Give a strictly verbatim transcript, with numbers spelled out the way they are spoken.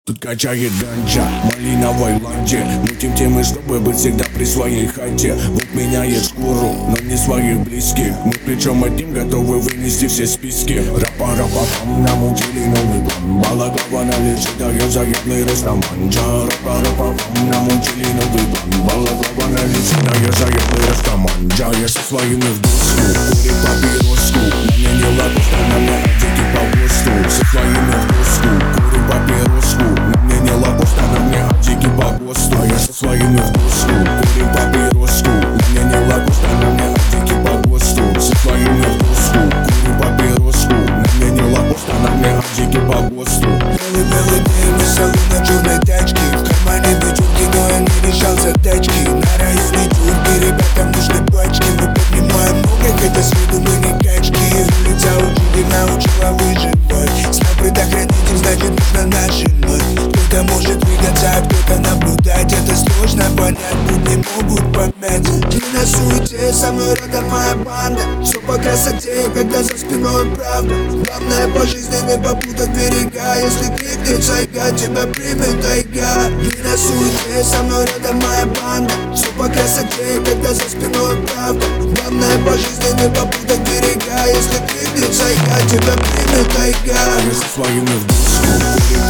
Тут качает ганджа, малиновой ланче. Мутим темы, чтобы быть всегда при своей хате. Вот меняет шкуру, но не своих близких. Мы плечом одним готовы вынести все списки. Рапа-рапа-пам, намутили новый план. Балаклава на лице дает заветный растаманджа. Рапа-рапа-пам, намутили новый план. Балаклава на лице дает заветный растаманджа. Я со своими в доску, курим папироску. На мне не ладушка, на мне отдики по ГОСТу. Со своими в доску, курим папироску. На мне не лапушка, на мне отдики по ГОСТу. А я со своими в доску, курим папироску. На мне не лапушка, на мне отдики по ГОСТу. Со своими в доску, курим папироску. На мне не лапушка, на мне отдики по ГОСТу. Белый-белый день, веселый на черной тачке. В кармане пятерки, но я не решал задачки. На районе тюрки, ребятам нужны пачки. Мы поднимаем ноги, хотя с виду мы не качки. Улица учитель научила выживать. Смог предохранитель, значит нужно нажимать. Кто-то может двигаться, а кто-то наблюдать. Это сложно понять, будни могут помять. Не на суете, со мной рядом моя банда. Все по красоте, когда за спиной правда. Главное по жизни не попутать берега. Если крикнет сайга, тебя примет тайга. Не на суете, со мной рядом моя банда. Все по красоте, когда за спиной правда. Главное по жизни не попутать берега. Если крикнет сайга, тебя примет тайга. Я со своими в доску, курим